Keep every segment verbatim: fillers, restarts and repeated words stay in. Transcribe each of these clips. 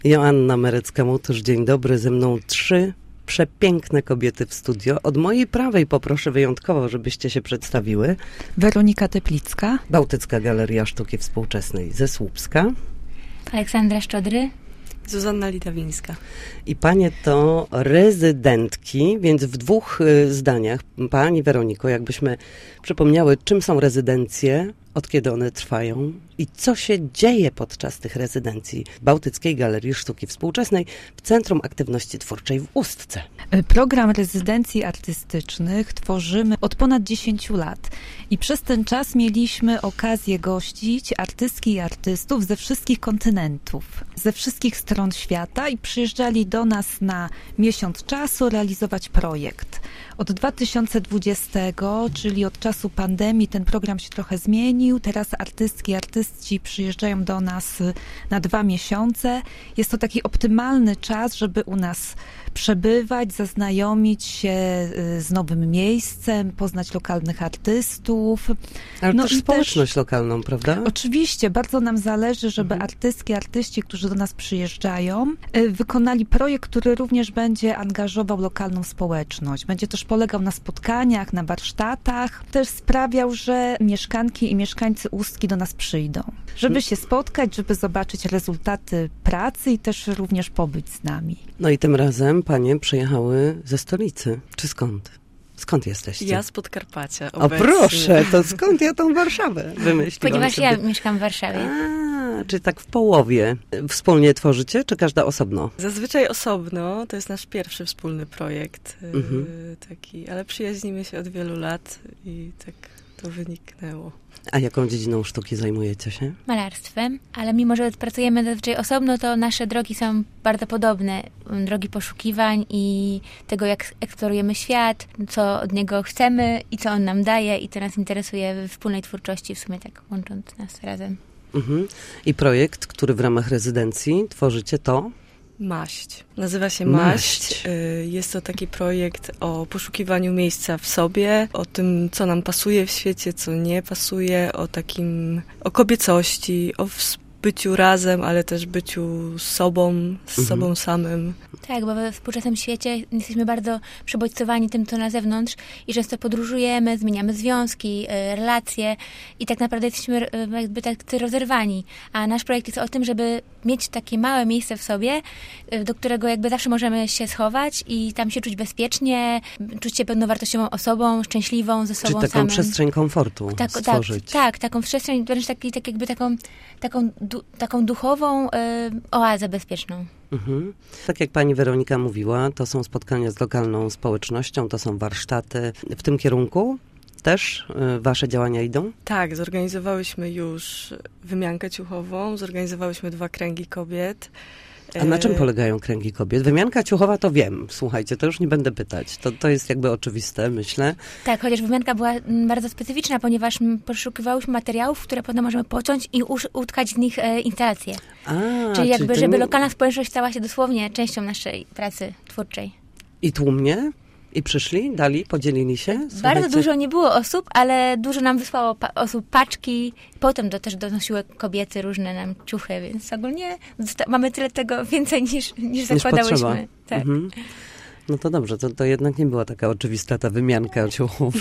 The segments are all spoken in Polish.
Joanna Merecka-Mutusz, dzień dobry. Ze mną trzy przepiękne kobiety w studio. Od mojej prawej poproszę wyjątkowo, żebyście się przedstawiły. Weronika Teplicka. Bałtycka Galeria Sztuki Współczesnej ze Słupska. Aleksandra Szczodry. Zuzanna Litawińska. I panie to rezydentki, więc w dwóch y, zdaniach, pani Weroniko, jakbyśmy przypomniały, czym są rezydencje, od kiedy one trwają i co się dzieje podczas tych rezydencji Bałtyckiej Galerii Sztuki Współczesnej w Centrum Aktywności Twórczej w Ustce. Program rezydencji artystycznych tworzymy od ponad dziesięciu lat i przez ten czas mieliśmy okazję gościć artystki i artystów ze wszystkich kontynentów, ze wszystkich stron świata i przyjeżdżali do nas na miesiąc czasu realizować projekt. Od dwa tysiące dwudziestego, czyli od czasu pandemii, ten program się trochę zmienił. Teraz artystki i artyści przyjeżdżają do nas na dwa miesiące. Jest to taki optymalny czas, żeby u nas przebywać, zaznajomić się z nowym miejscem, poznać lokalnych artystów. Ale no też i społeczność też, lokalną, prawda? Oczywiście, bardzo nam zależy, żeby mhm. artystki, artyści, którzy do nas przyjeżdżają, wykonali projekt, który również będzie angażował lokalną społeczność. Będzie też polegał na spotkaniach, na warsztatach. Też sprawiał, że mieszkanki i mieszkańcy Ustki do nas przyjdą, żeby się spotkać, żeby zobaczyć rezultaty pracy i też również pobyć z nami. No i tym razem panie przyjechały ze stolicy. Czy skąd? Skąd jesteście? Ja z Podkarpacia obecnie. O proszę, to skąd ja tą Warszawę wymyśliłam? Ponieważ sobie? ja mieszkam w Warszawie. A, czy tak w połowie. Wspólnie tworzycie, czy każda osobno? Zazwyczaj osobno. To jest nasz pierwszy wspólny projekt. Mhm. Taki, ale przyjaźnimy się od wielu lat i tak to wyniknęło. A jaką dziedziną sztuki zajmujecie się? Malarstwem, ale mimo, że pracujemy zazwyczaj osobno, to nasze drogi są bardzo podobne. Drogi poszukiwań i tego, jak eksplorujemy świat, co od niego chcemy i co on nam daje i co nas interesuje we wspólnej twórczości, w sumie tak łącząc nas razem. Mhm. I projekt, który w ramach rezydencji tworzycie, to? Maść. Nazywa się Maść. Maść. Jest to taki projekt o poszukiwaniu miejsca w sobie, o tym, co nam pasuje w świecie, co nie pasuje, o takim, o kobiecości, o byciu razem, ale też byciu z sobą, z mhm. sobą samym. Tak, bo we współczesnym świecie jesteśmy bardzo przebodźcowani tym, co na zewnątrz i często podróżujemy, zmieniamy związki, relacje i tak naprawdę jesteśmy jakby tak rozerwani. A nasz projekt jest o tym, żeby mieć takie małe miejsce w sobie, do którego jakby zawsze możemy się schować i tam się czuć bezpiecznie, czuć się pełnowartościową osobą, szczęśliwą ze sobą samym. Czyli taką samym. przestrzeń komfortu tak, stworzyć. Tak, tak, taką przestrzeń, wręcz taki, tak jakby taką, taką, du, taką duchową y, oazę bezpieczną. Mhm. Tak jak pani Weronika mówiła, to są spotkania z lokalną społecznością, to są warsztaty. W tym kierunku też y, wasze działania idą? Tak, zorganizowałyśmy już wymiankę ciuchową, zorganizowałyśmy dwa kręgi kobiet. A na czym polegają kręgi kobiet? Wymianka ciuchowa to wiem, słuchajcie, to już nie będę pytać. To, to jest jakby oczywiste, myślę. Tak, chociaż wymianka była bardzo specyficzna, ponieważ poszukiwałyśmy materiałów, które potem możemy pociąć i usz, utkać z nich e, instalacje. A, czyli jakby, czyli żeby nie... lokalna społeczność stała się dosłownie częścią naszej pracy twórczej. I tłumnie? I przyszli, dali, podzielili się? Słuchajcie. Bardzo dużo nie było osób, ale dużo nam wysłało pa- osób paczki. Potem to też donosiły kobiety różne nam ciuchy, więc ogólnie zosta- mamy tyle tego więcej niż, niż zakładałyśmy. Tak. Mhm. No to dobrze, to, to jednak nie była taka oczywista ta wymianka ciuchów.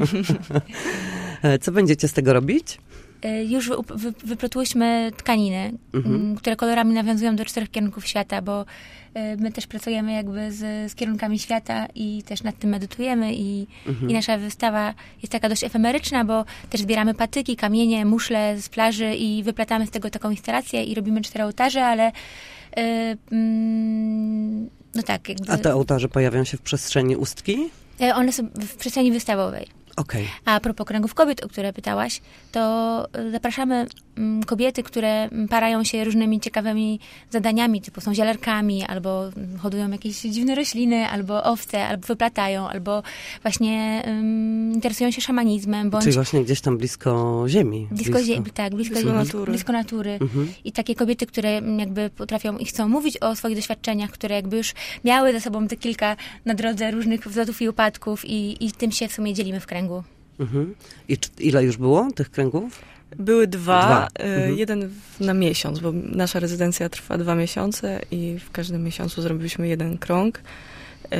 Co będziecie z tego robić? Już wy, wy, wyplotłyśmy tkaniny, mhm. które kolorami nawiązują do czterech kierunków świata, bo my też pracujemy jakby z, z kierunkami świata i też nad tym medytujemy i, mhm. i nasza wystawa jest taka dość efemeryczna, bo też zbieramy patyki, kamienie, muszle z plaży i wyplatamy z tego taką instalację i robimy cztery ołtarze, ale yy, mm, no tak. Jakby, a te ołtarze pojawią się w przestrzeni Ustki? One są w przestrzeni wystawowej. Okay. A propos kręgów kobiet, o które pytałaś, to zapraszamy kobiety, które parają się różnymi ciekawymi zadaniami, typu są zielarkami, albo hodują jakieś dziwne rośliny, albo owce, albo wyplatają, albo właśnie um, interesują się szamanizmem. Bądź czyli właśnie gdzieś tam blisko ziemi. Blisko, blisko. ziemi, tak, blisko, blisko natury. Blisko natury. Mhm. I takie kobiety, które jakby potrafią i chcą mówić o swoich doświadczeniach, które jakby już miały ze sobą te kilka na drodze różnych wzlotów i upadków i, i tym się w sumie dzielimy w kręgu. Mhm. I czy, ile już było tych kręgów? Były dwa, Dwa. y, Mhm. jeden w- na miesiąc, bo nasza rezydencja trwa dwa miesiące i w każdym miesiącu zrobiliśmy jeden krąg. Y,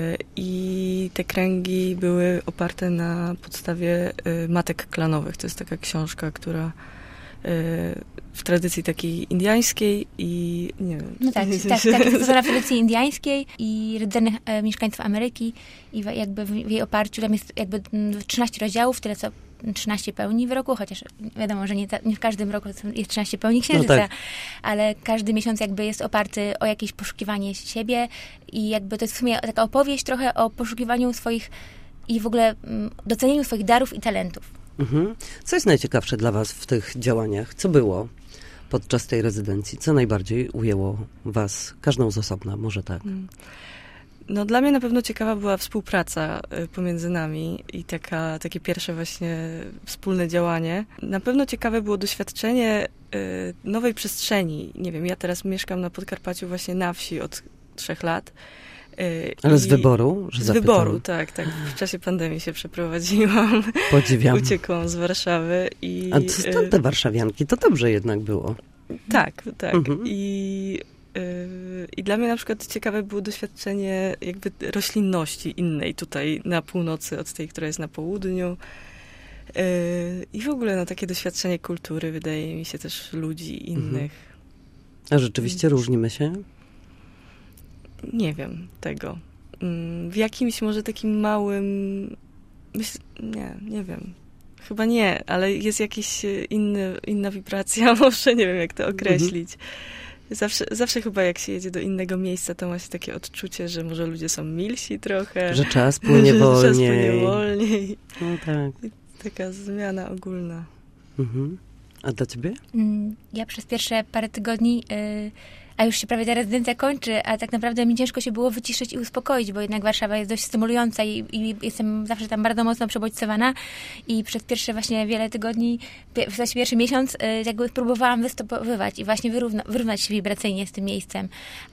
I te kręgi były oparte na podstawie y, matek klanowych. To jest taka książka, która y, w tradycji takiej indiańskiej i nie wiem. No tak, tak, tak. To na tradycji indiańskiej i rdzennych e, mieszkańców Ameryki i w, jakby w, w jej oparciu tam jest jakby mm, trzynaście rozdziałów, tyle co trzynaście pełni w roku, chociaż wiadomo, że nie, ta, nie w każdym roku jest trzynaście pełni księżyca, No tak. ale każdy miesiąc jakby jest oparty o jakieś poszukiwanie siebie i jakby to jest w sumie taka opowieść trochę o poszukiwaniu swoich i w ogóle mm, docenieniu swoich darów i talentów. Mhm. Co jest najciekawsze dla was w tych działaniach? Co było podczas tej rezydencji? Co najbardziej ujęło was? Każdą z osobna, może tak. No dla mnie na pewno ciekawa była współpraca y, pomiędzy nami i taka, takie pierwsze właśnie wspólne działanie. Na pewno ciekawe było doświadczenie y, nowej przestrzeni. Nie wiem, ja teraz mieszkam na Podkarpaciu właśnie na wsi od trzech lat. y, Ale z i- wyboru, że Z zapytam. wyboru, tak, tak. W czasie pandemii się przeprowadziłam. Podziwiam. Uciekłam z Warszawy i... A co stąd te y, warszawianki? To dobrze jednak było. Tak, tak. Mhm. I, yy, I dla mnie na przykład ciekawe było doświadczenie jakby roślinności innej tutaj na północy od tej, która jest na południu. Yy, I w ogóle no, takie doświadczenie kultury, wydaje mi się, też ludzi innych. A rzeczywiście różnimy się? Nie wiem tego. Mm, W jakimś może takim małym... Myśl, nie, nie wiem. Chyba nie, ale jest jakaś e, inny, inna wibracja, może nie wiem, jak to określić. Zawsze, zawsze chyba jak się jedzie do innego miejsca, to ma się takie odczucie, że może ludzie są milsi trochę. Że czas płynie że czas wolniej. płynie wolniej. No tak. Taka zmiana ogólna. Mhm. A dla ciebie? Mm, Ja przez pierwsze parę tygodni, y, a już się prawie ta rezydencja kończy, a tak naprawdę mi ciężko się było wyciszyć i uspokoić, bo jednak Warszawa jest dość stymulująca i, i jestem zawsze tam bardzo mocno przebodźcowana i przez pierwsze właśnie wiele tygodni, pie- w zasadzie pierwszy miesiąc y, jakby próbowałam wystopowywać i właśnie wyrówna, wyrównać się wibracyjnie z tym miejscem.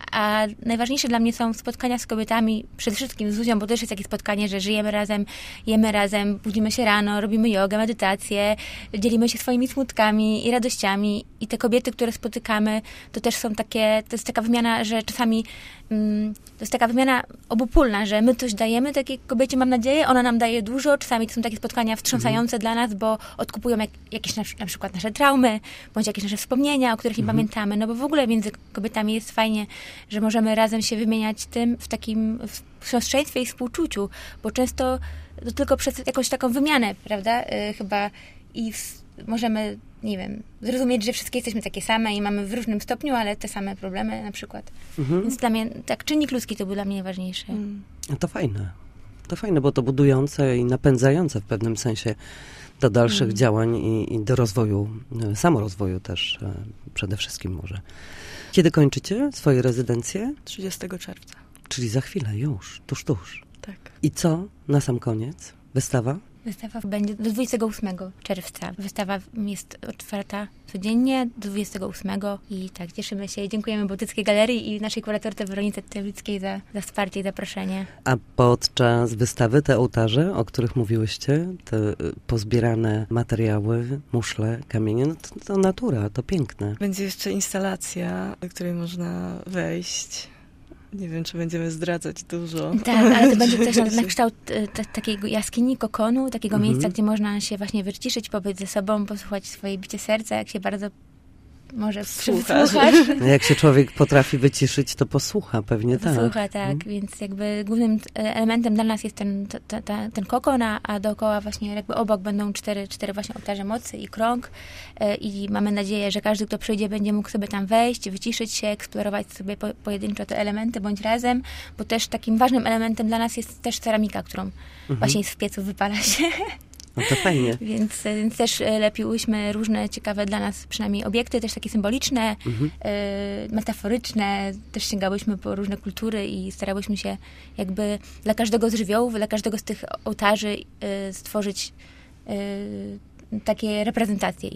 A najważniejsze dla mnie są spotkania z kobietami, przede wszystkim z Zuzią, bo też jest takie spotkanie, że żyjemy razem, jemy razem, budzimy się rano, robimy jogę, medytację, dzielimy się swoimi smutkami i radościami i te kobiety, które spotykamy, to też są takie, to jest taka wymiana, że czasami mm, to jest taka wymiana obopólna, że my coś dajemy takiej kobiecie, mam nadzieję, ona nam daje dużo, czasami to są takie spotkania wstrząsające dla nas, bo odkupują jak, jakieś na, na przykład nasze traumy, bądź jakieś nasze wspomnienia, o których nie pamiętamy, no bo w ogóle między kobietami jest fajnie, że możemy razem się wymieniać tym w takim w siostrzeństwie i współczuciu, bo często to tylko przez jakąś taką wymianę, prawda, yy, chyba i w, możemy, nie wiem, zrozumieć, że wszystkie jesteśmy takie same i mamy w różnym stopniu, ale te same problemy na przykład. Mhm. Więc dla mnie, tak, czynnik ludzki to był dla mnie najważniejszy. No to fajne. To fajne, bo to budujące i napędzające w pewnym sensie do dalszych Mm. działań i, i do rozwoju, e, samorozwoju też e, przede wszystkim może. Kiedy kończycie swoje rezydencje? trzydziestego czerwca. Czyli za chwilę, już, tuż, tuż. Tak. I co na sam koniec? Wystawa? Wystawa będzie do dwudziestego ósmego czerwca. Wystawa jest otwarta codziennie do dwudziestego ósmego i tak, cieszymy się i dziękujemy Bałtyckiej Galerii i naszej kuratorce Weronice Tewickiej za, za wsparcie i zaproszenie. A podczas wystawy te ołtarze, o których mówiłyście, te y, pozbierane materiały, muszle, kamienie, no to, to natura, to piękne. Będzie jeszcze instalacja, do której można wejść. Nie wiem, czy będziemy zdradzać dużo. Tak, ale to będzie też na, na kształt e, ta, takiego jaskini, kokonu, takiego Mhm. miejsca, gdzie można się właśnie wyciszyć, pobyć ze sobą, posłuchać swoje bicie serca, jak się bardzo może Słuchasz. przysłuchasz. No jak się człowiek potrafi wyciszyć, to posłucha pewnie tak. Słucha, tak. Więc jakby głównym e, elementem dla nas jest ten, ta, ta, ta, ten kokon, a, a dookoła właśnie jakby obok będą cztery, cztery właśnie ołtarze mocy i krąg e, i mamy nadzieję, że każdy, kto przyjdzie, będzie mógł sobie tam wejść, wyciszyć się, eksplorować sobie po, pojedynczo te elementy bądź razem, bo też takim ważnym elementem dla nas jest też ceramika, którą Mhm. właśnie z piecu wypala się. No to fajnie. Więc, więc też e, lepiłyśmy różne ciekawe dla nas przynajmniej obiekty, też takie symboliczne, Mhm. e, metaforyczne. Też sięgałyśmy po różne kultury i starałyśmy się jakby dla każdego z żywiołów, dla każdego z tych ołtarzy e, stworzyć e, takie reprezentacje ich.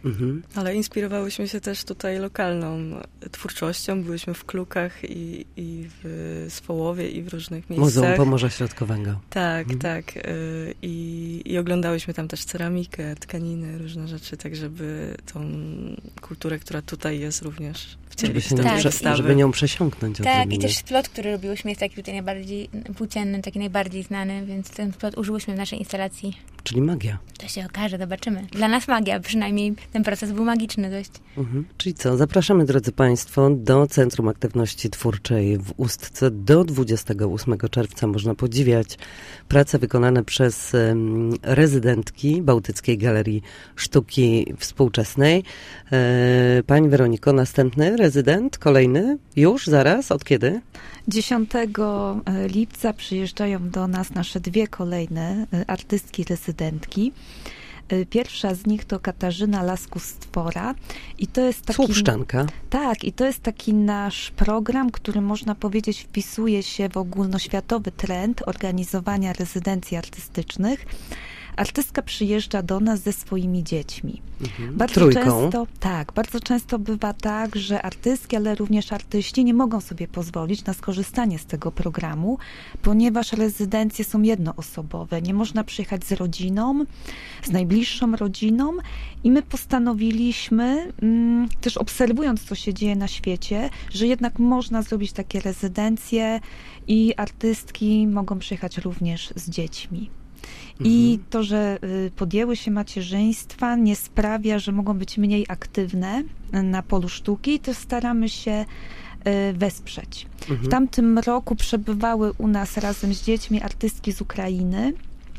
Mhm. Ale inspirowałyśmy się też tutaj lokalną twórczością. Byłyśmy w Klukach i, i w Swołowie i w różnych miejscach. Muzeum Pomorza Środkowego. Tak, mhm. tak. Y, I, I oglądałyśmy tam też ceramikę, tkaniny, różne rzeczy, tak żeby tą kulturę, która tutaj jest, również wcielić Żeby, do nią tak, prze, wystawy. żeby nią przesiąknąć. Tak, i też splot, który robiłyśmy, jest taki tutaj najbardziej płócienny, taki najbardziej znany, więc ten splot użyłyśmy w naszej instalacji. Czyli magia. To się okaże, zobaczymy. Dla nas magia, przynajmniej ten proces był magiczny dość. Mhm. Czyli co, zapraszamy, drodzy Państwo, do Centrum Aktywności Twórczej w Ustce. Do dwudziestego ósmego czerwca można podziwiać prace wykonane przez um, rezydentki Bałtyckiej Galerii Sztuki Współczesnej. E, Pani Weroniko, następny rezydent, kolejny, już, zaraz, od kiedy? dziesiątego lipca przyjeżdżają do nas nasze dwie kolejne artystki rezydentki. Pierwsza z nich to Katarzyna Laskus-Stwora i to jest taki... Słupszczanka. Tak, i to jest taki nasz program, który można powiedzieć wpisuje się w ogólnoświatowy trend organizowania rezydencji artystycznych. Artystka przyjeżdża do nas ze swoimi dziećmi. Mhm. Bardzo Trójką. często, tak, bardzo często bywa tak, że artystki, ale również artyści nie mogą sobie pozwolić na skorzystanie z tego programu, ponieważ rezydencje są jednoosobowe. Nie można przyjechać z rodziną, z najbliższą rodziną i my postanowiliśmy, mm, też obserwując, co się dzieje na świecie, że jednak można zrobić takie rezydencje i artystki mogą przyjechać również z dziećmi. I to, że podjęły się macierzyństwa, nie sprawia, że mogą być mniej aktywne na polu sztuki, to staramy się wesprzeć. Mhm. W tamtym roku przebywały u nas razem z dziećmi artystki z Ukrainy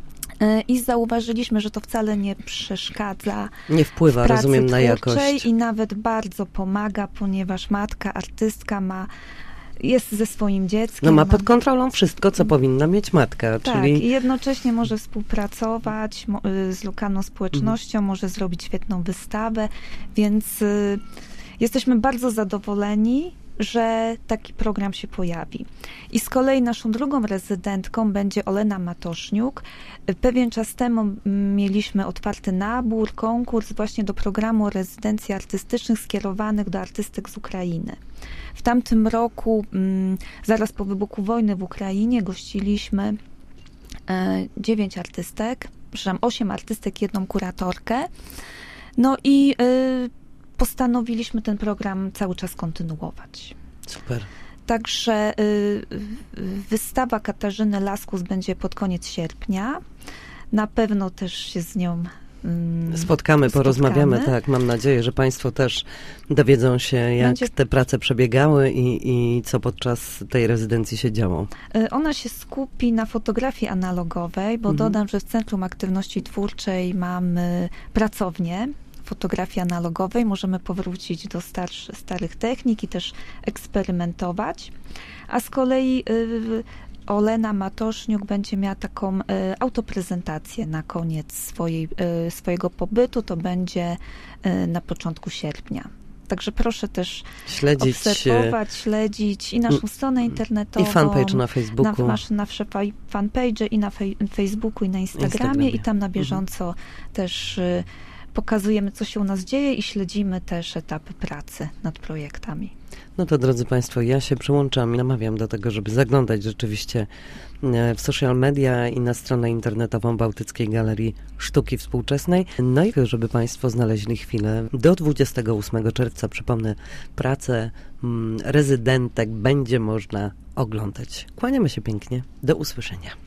i zauważyliśmy, że to wcale nie przeszkadza. Nie wpływa, w pracy rozumiem, na twórczej jakość. I nawet bardzo pomaga, ponieważ matka, artystka ma jest ze swoim dzieckiem. No ma pod kontrolą wszystko, co powinna mieć matka, tak, czyli... i jednocześnie może współpracować mo, z lokalną społecznością, mhm. może zrobić świetną wystawę, więc y, jesteśmy bardzo zadowoleni, że taki program się pojawi. I z kolei naszą drugą rezydentką będzie Olena Matoszniuk. Pewien czas temu mieliśmy otwarty nabór, konkurs właśnie do programu rezydencji artystycznych skierowanych do artystek z Ukrainy. W tamtym roku, zaraz po wybuchu wojny w Ukrainie, gościliśmy dziewięć artystek, przepraszam, osiem artystek, jedną kuratorkę. No i postanowiliśmy ten program cały czas kontynuować. Super. Także y, wystawa Katarzyny Laskus będzie pod koniec sierpnia. Na pewno też się z nią y, spotkamy, porozmawiamy. Tak, mam nadzieję, że Państwo też dowiedzą się, jak będzie... te prace przebiegały i, i co podczas tej rezydencji się działo. Y, ona się skupi na fotografii analogowej, bo mhm. dodam, że w Centrum Aktywności Twórczej mamy pracownię fotografii analogowej, możemy powrócić do starszy, starych technik i też eksperymentować. A z kolei y, Olena Matoszniuk będzie miała taką y, autoprezentację na koniec swojej, y, swojego pobytu. To będzie y, na początku sierpnia. Także proszę też śledzić, obserwować, śledzić i naszą stronę internetową. I fanpage na Facebooku. Na, nasze, nasze fanpage i na fej, Facebooku i na Instagramie, Instagramie. I tam na bieżąco mhm. też y, pokazujemy, co się u nas dzieje i śledzimy też etapy pracy nad projektami. No to, drodzy Państwo, ja się przyłączam i namawiam do tego, żeby zaglądać rzeczywiście w social media i na stronę internetową Bałtyckiej Galerii Sztuki Współczesnej. No i żeby Państwo znaleźli chwilę do dwudziestego ósmego czerwca, przypomnę, pracę rezydentek będzie można oglądać. Kłaniamy się pięknie. Do usłyszenia.